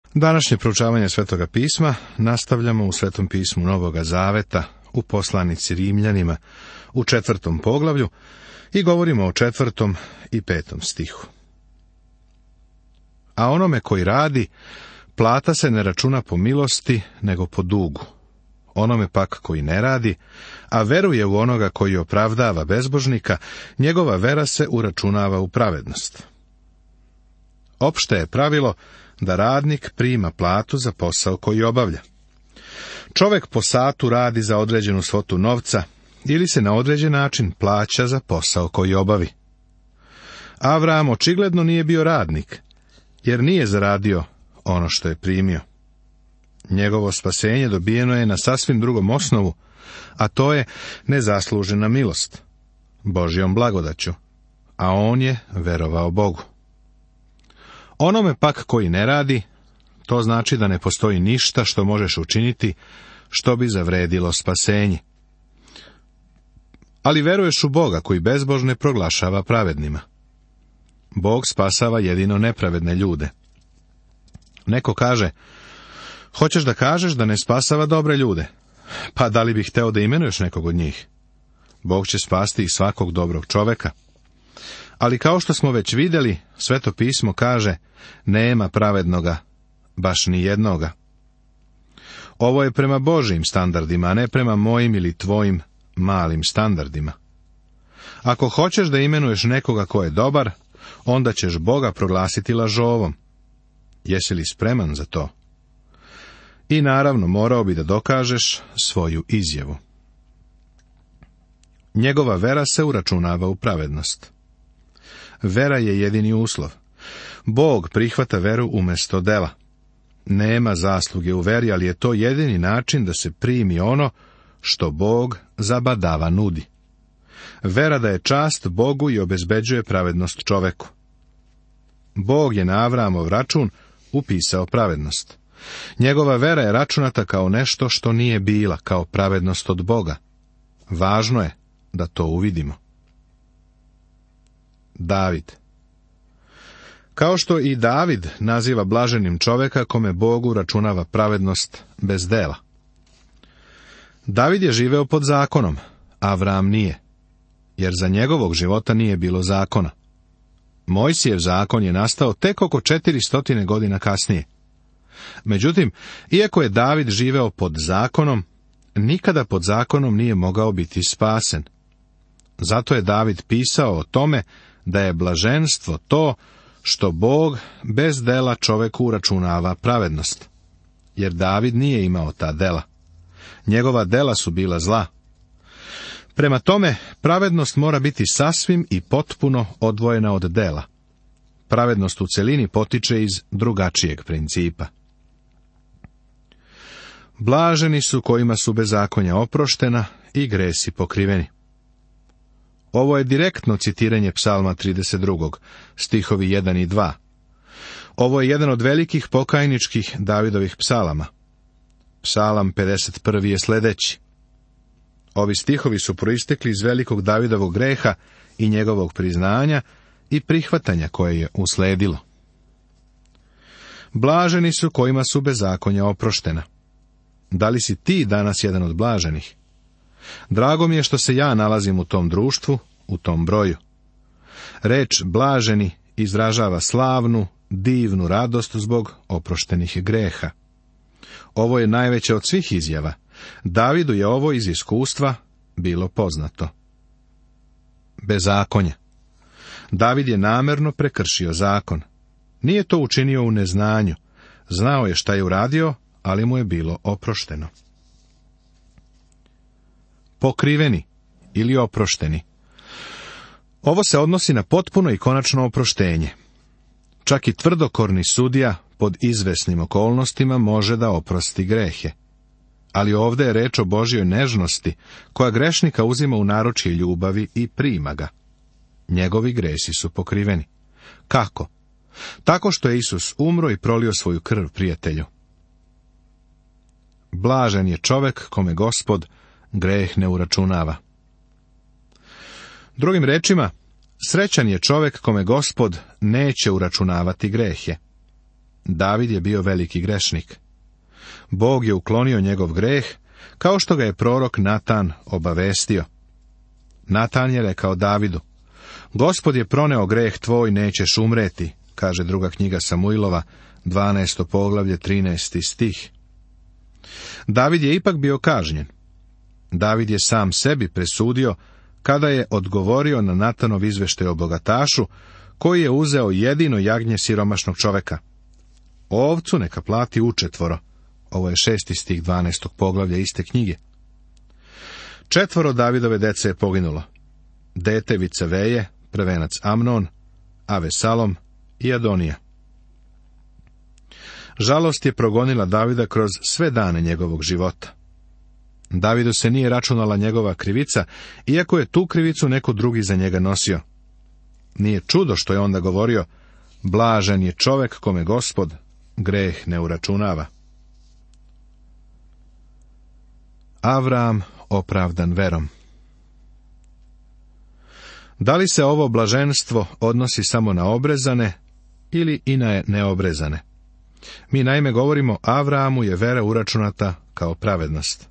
Današnje proučavanje Svetoga pisma nastavljamo u Svetom pismu Novoga Zaveta, u poslanici Rimljanima, u 4. poglavlju i govorimo o 4. i 5. stihu. A onome koji radi, plata se ne računa po milosti, nego po dugu. Onome pak koji ne radi, a veruje u onoga koji opravdava bezbožnika, njegova vera se uračunava u pravednost. Opšte je pravilo da radnik prima platu za posao koji obavlja. Čovek po satu radi za određenu svotu novca ili se na određen način plaća za posao koji obavi. Avram očigledno nije bio radnik, jer nije zaradio ono što je primio. Njegovo spasenje dobijeno je na sasvim drugom osnovu, a to je nezaslužena milost, Božjom blagodaću, a on je verovao Bogu. Onome pak koji ne radi, to znači da ne postoji ništa što možeš učiniti što bi zavredilo spasenje. Ali veruješ u Boga koji bezbožne proglašava pravednima. Bog spasava jedino nepravedne ljude. Neko kaže, hoćeš da kažeš da ne spasava dobre ljude? Pa da li bih hteo da imenuješ nekog od njih? Bog će spasti i svakog dobrog čoveka. Ali kao što smo već vidjeli, Sveto pismo kaže, nema pravednoga, baš ni jednoga. Ovo je prema Božjim standardima, a ne prema mojim ili tvojim malim standardima. Ako hoćeš da imenuješ nekoga ko je dobar, onda ćeš Boga proglasiti lažovom. Jesi li spreman za to? I naravno morao bi da dokažeš svoju izjavu. Njegova vera se uračunava u pravednost. Vera je jedini uslov. Bog prihvata veru umjesto dela. Nema zasluge u veri, ali je to jedini način da se primi ono što Bog zabadava nudi. Vera daje čast Bogu i obezbeđuje pravednost čoveku. Bog je na Avramov račun upisao pravednost. Njegova vera je računata kao nešto što nije bila, kao pravednost od Boga. Važno je da to uvidimo. David. Kao što i David naziva blaženim čoveka kome Bogu računava pravednost bez dela. David je živeo pod zakonom, Avram nije, jer za njegovog života nije bilo zakona. Mojsijev zakon je nastao tek oko 400 godina kasnije. Međutim, iako je David živeo pod zakonom, nikada pod zakonom nije mogao biti spasen. Zato je David pisao o tome da je blaženstvo to što Bog bez dela čoveku uračunava pravednost. Jer David nije imao ta dela. Njegova dela su bila zla. Prema tome, pravednost mora biti sasvim i potpuno odvojena od dela. Pravednost u celini potiče iz drugačijeg principa. Blaženi su kojima su bezakonja oproštena i gresi pokriveni. Ovo je direktno citiranje Psalma 32. stihovi 1 i 2. Ovo je jedan od velikih pokajničkih Davidovih psalama. Psalam 51. je sljedeći. Ovi stihovi su proistekli iz velikog Davidovog greha i njegovog priznanja i prihvatanja koje je usledilo. Blaženi su kojima su bezakonja oproštena. Da li si ti danas jedan od blaženih? Drago mi je što se ja nalazim u tom društvu, u tom broju. Reč blaženi izražava slavnu, divnu radost zbog oproštenih greha. Ovo je najveće od svih izjava. Davidu je ovo iz iskustva bilo poznato. Bezakonje. David je namerno prekršio zakon. Nije to učinio u neznanju. Znao je šta je uradio, ali mu je bilo oprošteno. Pokriveni ili oprošteni. Ovo se odnosi na potpuno i konačno oproštenje. Čak i tvrdokorni sudija pod izvesnim okolnostima može da oprosti grehe. Ali ovdje je reč o Božjoj nežnosti, koja grešnika uzima u naručje ljubavi i prima ga. Njegovi gresi su pokriveni. Kako? Tako što je Isus umro i prolio svoju krv prijatelju. Blažen je čovek kome Gospod greh ne uračunava. Drugim rečima, srećan je čovek kome Gospod neće uračunavati grehe. David je bio veliki grešnik. Bog je uklonio njegov greh, kao što ga je prorok Natan obavestio. Natan je rekao Davidu: Gospod je proneo greh tvoj, nećeš umreti, kaže druga knjiga Samuilova, 12. poglavlje, 13. stih. David je ipak bio kažnjen. David je sam sebi presudio kada je odgovorio na Natanov izveštaj o bogatašu, koji je uzeo jedino jagnje siromašnog čoveka. Ovcu neka plati učetvoro. Ovo je 6. stih 12. poglavlja iste knjige. 4 Davidove dece je poginulo. Dete Viceveje, prvenac Amnon, Avesalom i Adonija. Žalost je progonila Davida kroz sve dane njegovog života. Davidu se nije računala njegova krivica, iako je tu krivicu neko drugi za njega nosio. Nije čudo što je onda govorio: blažen je čovek kome Gospod greh ne uračunava. Avram opravdan verom. Da li se ovo blaženstvo odnosi samo na obrezane ili i na neobrezane? Mi naime govorimo: Avramu je vera uračunata kao pravednost.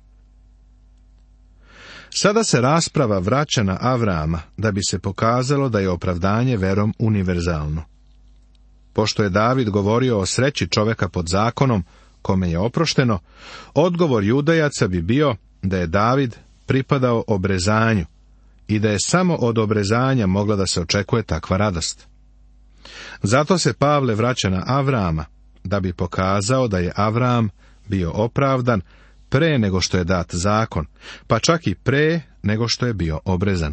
Sada se rasprava vraća na Avrama, da bi se pokazalo da je opravdanje verom univerzalno. Pošto je David govorio o sreći čoveka pod zakonom, kome je oprošteno, odgovor Judejaca bi bio da je David pripadao obrezanju i da je samo od obrezanja mogla da se očekuje takva radost. Zato se Pavle vraća na Avrama, da bi pokazao da je Avram bio opravdan pre nego što je dat zakon, pa čak i pre nego što je bio obrezan.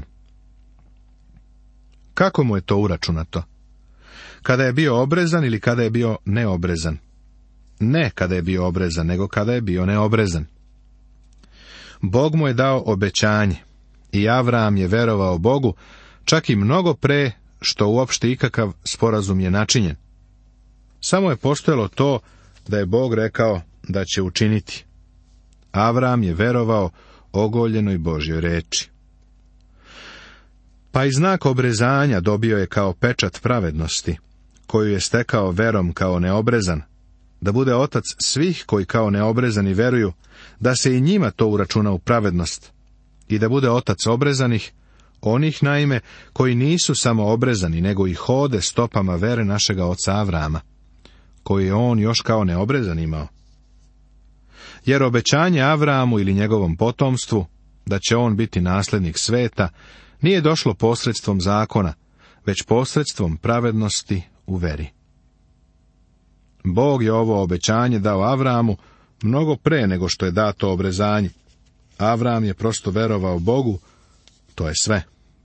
Kako mu je to uračunato? Kada je bio obrezan ili kada je bio neobrezan? Ne kada je bio obrezan, nego kada je bio neobrezan. Bog mu je dao obećanje i Avram je verovao Bogu čak i mnogo pre što uopšte ikakav sporazum je načinjen. Samo je postojalo to da je Bog rekao da će učiniti. Avram je verovao ogoljenoj Božjoj reči. Pa i znak obrezanja dobio je kao pečat pravednosti, koju je stekao verom kao neobrezan, da bude otac svih koji kao neobrezani veruju, da se i njima to uračuna u pravednost, i da bude otac obrezanih, onih naime koji nisu samo obrezani, nego i hode stopama vere našega oca Avrama, koji je on još kao neobrezan imao. Jer obećanje Avramu ili njegovom potomstvu, da će on biti naslednik sveta, nije došlo posredstvom zakona, već posredstvom pravednosti u veri. Bog je ovo obećanje dao Avramu mnogo pre nego što je dato obrezanje. Avram je prosto verovao Bogu, to je sve.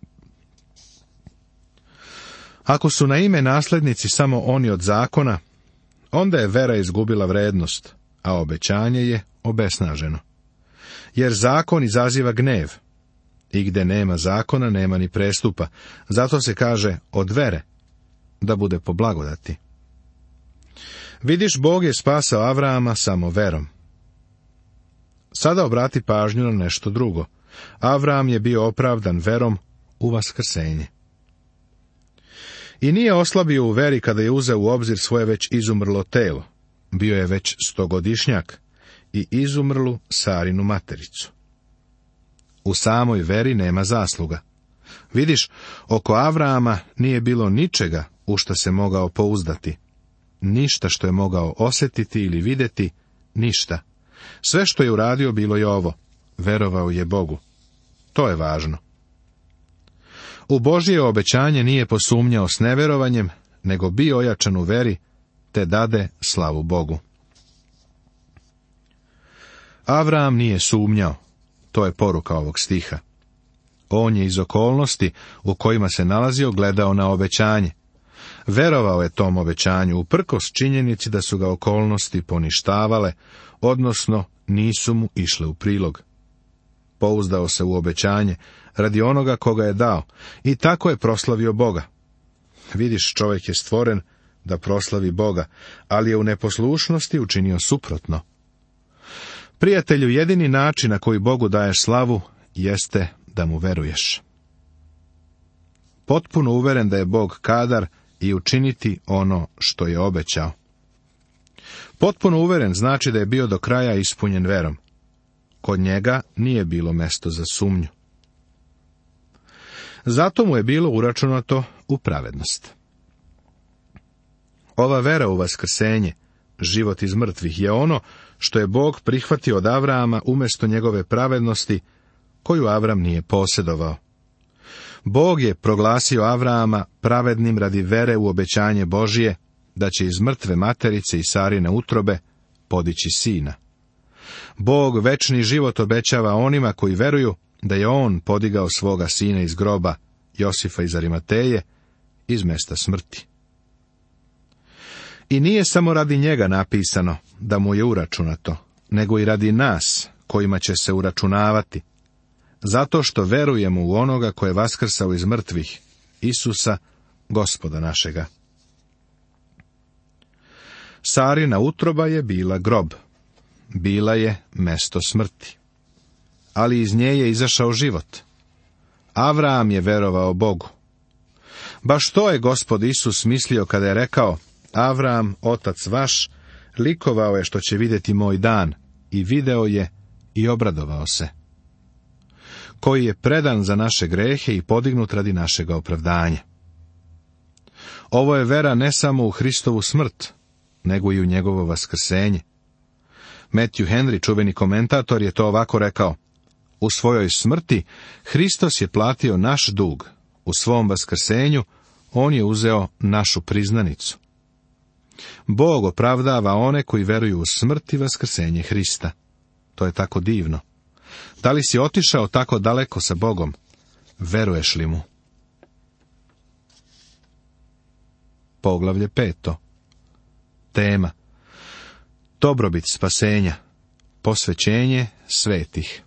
Ako su na ime naslednici samo oni od zakona, onda je vera izgubila vrednost, a obećanje je obesnaženo. Jer zakon izaziva gnev, i gde nema zakona, nema ni prestupa. Zato se kaže od vere, da bude po blagodati. Vidiš, Bog je spasao Avrama samo verom. Sada obrati pažnju na nešto drugo. Avram je bio opravdan verom u vaskrsenje. I nije oslabio u veri kada je uzeo u obzir svoje već izumrlo telo. Bio je već 100-godišnjak i izumrlu Sarinu matericu. U samoj veri nema zasluga. Vidiš, oko Avrama nije bilo ničega u što se mogao pouzdati. Ništa što je mogao osjetiti ili vidjeti, ništa. Sve što je uradio bilo je ovo: verovao je Bogu. To je važno. U Božje obećanje nije posumnjao s neverovanjem, nego bio ojačan u veri, te dade slavu Bogu. Avram nije sumnjao, to je poruka ovog stiha. On je iz okolnosti u kojima se nalazio gledao na obećanje. Verovao je tom obećanju, uprkos činjenici da su ga okolnosti poništavale, odnosno nisu mu išle u prilog. Pouzdao se u obećanje radi onoga koga je dao i tako je proslavio Boga. Vidiš, čovjek je stvoren da proslavi Boga, ali je u neposlušnosti učinio suprotno. Prijatelju, jedini način na koji Bogu daješ slavu jeste da mu veruješ. Potpuno uveren da je Bog kadar i učiniti ono što je obećao. Potpuno uveren znači da je bio do kraja ispunjen verom. Kod njega nije bilo mesto za sumnju. Zato mu je bilo uračunato u pravednost. Ova vera u vaskrsenje, život iz mrtvih, je ono što je Bog prihvatio od Avrama umjesto njegove pravednosti, koju Avram nije posjedovao. Bog je proglasio Avrama pravednim radi vere u obećanje Božije, da će iz mrtve materice i Sarine utrobe podići sina. Bog večni život obećava onima koji veruju da je on podigao svoga sina iz groba, Josifa iz Arimateje, iz mjesta smrti. I nije samo radi njega napisano da mu je uračunato, nego i radi nas, kojima će se uračunavati, zato što verujemo u onoga koje je vaskrsao iz mrtvih, Isusa, Gospoda našega. Sarina utroba je bila grob, bila je mesto smrti, ali iz nje je izašao život. Avram je verovao Bogu. Baš to je Gospod Isus mislio kada je rekao: Avram, otac vaš, likovao je što će vidjeti moj dan, i video je i obradovao se. Koji je predan za naše grehe i podignut radi našega opravdanja. Ovo je vera ne samo u Hristovu smrt, nego i u njegovo vaskrsenje. Matthew Henry, čuveni komentator, je to ovako rekao: u svojoj smrti Hristos je platio naš dug, u svom vaskrsenju on je uzeo našu priznanicu. Bog opravdava one koji veruju u smrt i vaskrsenje Hrista. To je tako divno. Da li si otišao tako daleko sa Bogom? Veruješ li mu? Poglavlje 5. Tema: dobrobit spasenja, posvećenje svetih.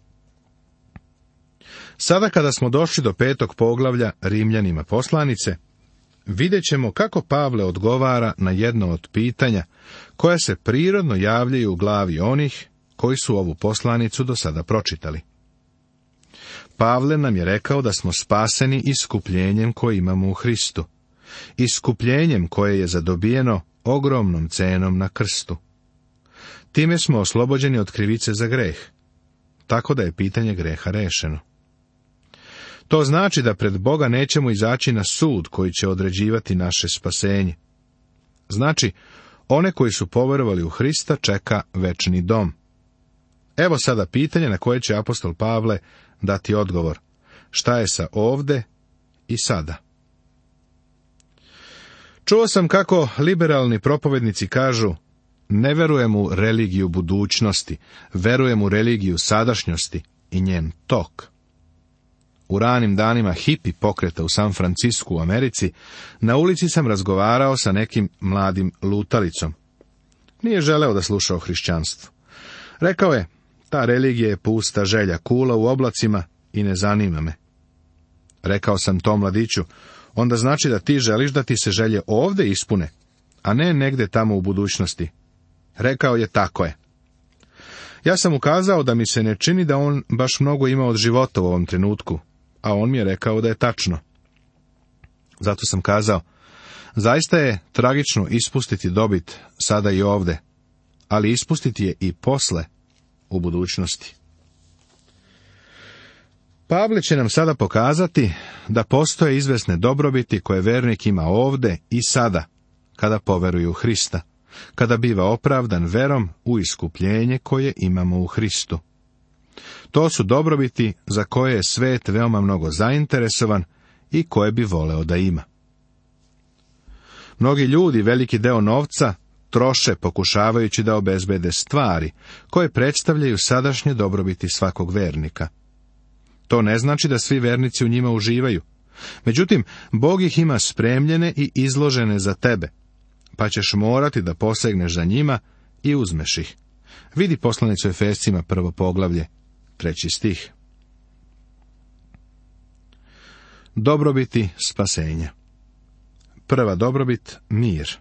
Sada kada smo došli do 5. poglavlja Rimljanima poslanice, vidjet ćemo kako Pavle odgovara na jedno od pitanja koja se prirodno javljaju u glavi onih koji su ovu poslanicu do sada pročitali. Pavle nam je rekao da smo spaseni iskupljenjem koje imamo u Hristu, iskupljenjem koje je zadobijeno ogromnom cenom na krstu. Time smo oslobođeni od krivice za greh, tako da je pitanje greha rešeno. To znači da pred Boga nećemo izaći na sud koji će određivati naše spasenje. Znači, one koji su poverovali u Hrista čeka večni dom. Evo sada pitanje na koje će apostol Pavle dati odgovor. Šta je sa ovde i sada? Čuo sam kako liberalni propovednici kažu: ne verujem u religiju budućnosti, verujem u religiju sadašnjosti i njen tok. U ranim danima hipi pokreta u San Francisku u Americi, na ulici sam razgovarao sa nekim mladim lutalicom. Nije želeo da sluša o hrišćanstvu. Rekao je: ta religija je pusta želja, kula u oblacima i ne zanima me. Rekao sam tom mladiću: onda znači da ti želiš da ti se želje ovde ispune, a ne negde tamo u budućnosti. Rekao je: tako je. Ja sam ukazao da mi se ne čini da on baš mnogo ima od života u ovom trenutku, a on mi je rekao da je tačno. Zato sam kazao: zaista je tragično ispustiti dobit sada i ovde, ali ispustiti je i posle, u budućnosti. Pavle će nam sada pokazati da postoje izvesne dobrobiti koje vernik ima ovde i sada, kada poveruje u Hrista, kada biva opravdan verom u iskupljenje koje imamo u Hristu. To su dobrobiti za koje je svet veoma mnogo zainteresovan i koje bi voleo da ima. Mnogi ljudi veliki deo novca troše pokušavajući da obezbede stvari koje predstavljaju sadašnje dobrobiti svakog vernika. To ne znači da svi vernici u njima uživaju. Međutim, Bog ih ima spremljene i izložene za tebe, pa ćeš morati da posegneš za njima i uzmeš ih. Vidi poslanicu Efescima 1. poglavlje, 3. stih. Dobrobiti spasenja. Prva dobrobit, mir.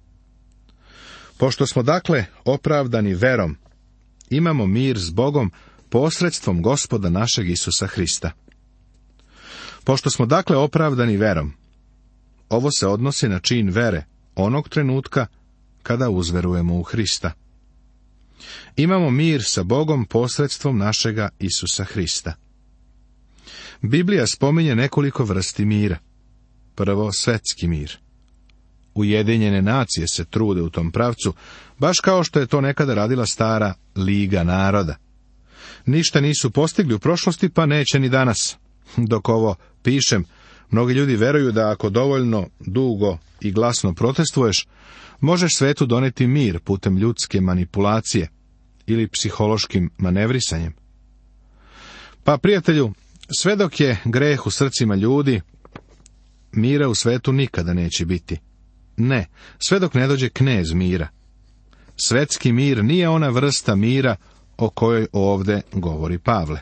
Pošto smo dakle opravdani verom, imamo mir s Bogom posredstvom Gospoda našeg Isusa Hrista. Pošto smo dakle opravdani verom, ovo se odnosi na čin vere onog trenutka kada uzverujemo u Hrista. Imamo mir sa Bogom posredstvom našega Isusa Hrista. Biblija spominje nekoliko vrsti mira. Prvo, svetski mir. Ujedinjene nacije se trude u tom pravcu, baš kao što je to nekada radila stara Liga naroda. Ništa nisu postigli u prošlosti, pa neće ni danas. Dok ovo pišem, mnogi ljudi veruju da ako dovoljno dugo i glasno protestuješ, možeš svetu doneti mir putem ljudske manipulacije ili psihološkim manevrisanjem. Pa, prijatelju, sve dok je greh u srcima ljudi, mira u svetu nikada neće biti. Ne, sve dok ne dođe knez mira. Svetski mir nije ona vrsta mira o kojoj ovdje govori Pavle.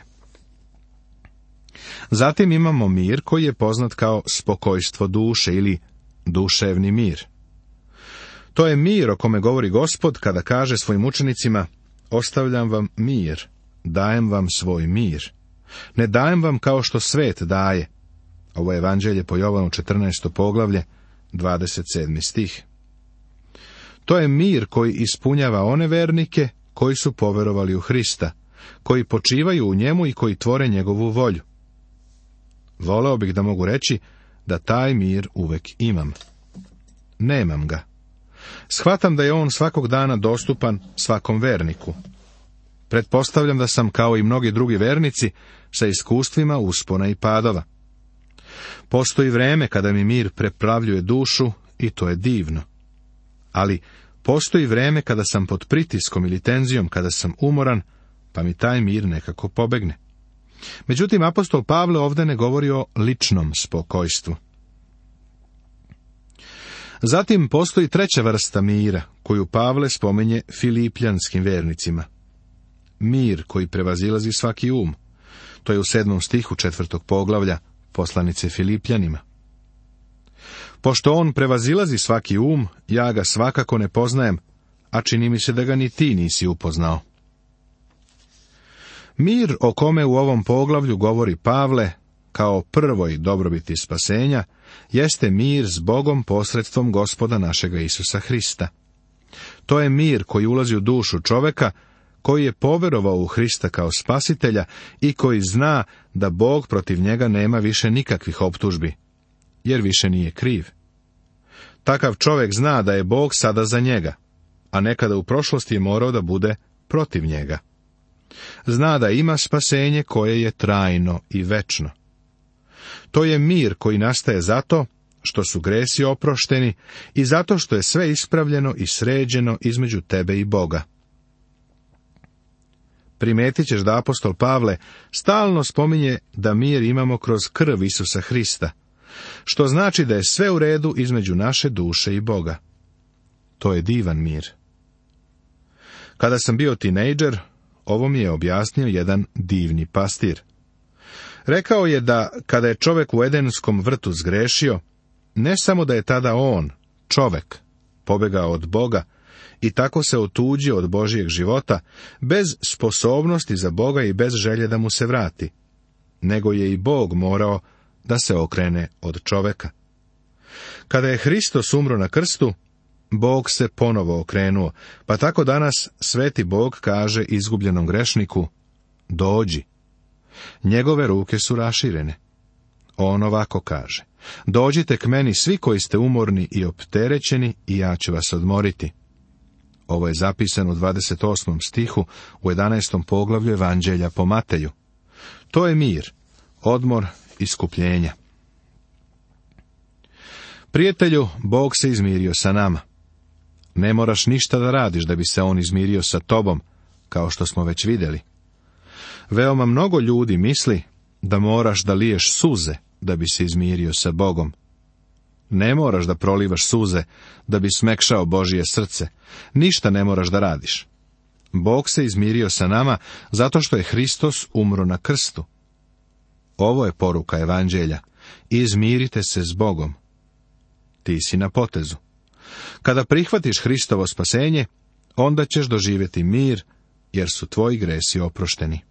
Zatim imamo mir koji je poznat kao spokojstvo duše ili duševni mir. To je mir o kome govori Gospod kada kaže svojim učenicima: ostavljam vam mir, dajem vam svoj mir. Ne dajem vam kao što svet daje. Ovo je Evanđelje po Jovanu 14. poglavlje, 27. stih. To je mir koji ispunjava one vernike koji su poverovali u Hrista, koji počivaju u njemu i koji tvore njegovu volju. Voleo bih da mogu reći da taj mir uvek imam. Nemam ga. Shvatam da je on svakog dana dostupan svakom verniku. Pretpostavljam da sam, kao i mnogi drugi vernici, sa iskustvima uspona i padova. Postoji vreme kada mi mir preplavljuje dušu i to je divno. Ali postoji vreme kada sam pod pritiskom ili tenzijom, kada sam umoran, pa mi taj mir nekako pobegne. Međutim, apostol Pavle ovdje ne govori o ličnom spokojstvu. Zatim postoji treća vrsta mira, koju Pavle spominje filipljanskim vernicima. Mir koji prevazilazi svaki um. To je u 7. stihu 4. poglavlja poslanice Filipljanima. Pošto on prevazilazi svaki um, ja ga svakako ne poznajem, a čini mi se da ga ni ti nisi upoznao. Mir o kome u ovom poglavlju govori Pavle, kao prvoj dobrobiti spasenja, jeste mir s Bogom posredstvom Gospoda našega Isusa Hrista. To je mir koji ulazi u dušu čoveka, koji je poverovao u Hrista kao spasitelja i koji zna da Bog protiv njega nema više nikakvih optužbi, jer više nije kriv. Takav čovjek zna da je Bog sada za njega, a nekada u prošlosti je morao da bude protiv njega. Zna da ima spasenje koje je trajno i večno. To je mir koji nastaje zato što su gresi oprošteni i zato što je sve ispravljeno i sređeno između tebe i Boga. Primetit ćeš da apostol Pavle stalno spominje da mir imamo kroz krv Isusa Hrista, što znači da je sve u redu između naše duše i Boga. To je divan mir. Kada sam bio tinejdžer, ovo mi je objasnio jedan divni pastir. Rekao je da kada je čovjek u Edenskom vrtu zgrešio, ne samo da je tada on, čovjek, pobegao od Boga i tako se otuđio od Božijeg života, bez sposobnosti za Boga i bez želje da mu se vrati, nego je i Bog morao da se okrene od čovjeka. Kada je Hristos umro na krstu, Bog se ponovo okrenuo, pa tako danas sveti Bog kaže izgubljenom grešniku: dođi. Njegove ruke su raširene. On ovako kaže: dođite k meni svi koji ste umorni i opterećeni i ja ću vas odmoriti. Ovo je zapisano u 28. stihu u 11. poglavlju Evanđelja po Mateju. To je mir, odmor, iskupljenja. Prijatelju, Bog se izmirio sa nama. Ne moraš ništa da radiš da bi se on izmirio sa tobom, kao što smo već vidjeli. Veoma mnogo ljudi misli da moraš da liješ suze da bi se izmirio sa Bogom. Ne moraš da prolivaš suze da bi smekšao Božije srce. Ništa ne moraš da radiš. Bog se izmirio sa nama zato što je Hristos umro na krstu. Ovo je poruka Evanđelja. Izmirite se s Bogom. Ti si na potezu. Kada prihvatiš Hristovo spasenje, onda ćeš doživjeti mir, jer su tvoji gresi oprošteni.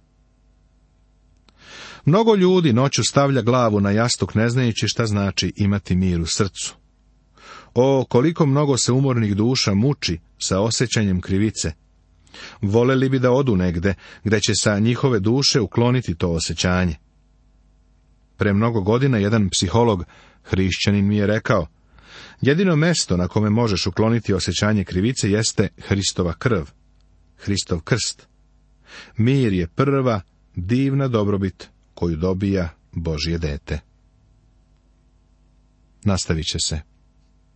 Mnogo ljudi noću stavlja glavu na jastuk ne znajući šta znači imati mir u srcu. O, koliko mnogo se umornih duša muči sa osjećanjem krivice. Voleli bi da odu negde, gde će sa njihove duše ukloniti to osjećanje. Pre mnogo godina jedan psiholog, hrišćanin, mi je rekao: jedino mesto na kome možeš ukloniti osjećanje krivice jeste Hristova krv, Hristov krst. Mir je prva divna dobrobit koju dobija Božje dete. Nastavit će se.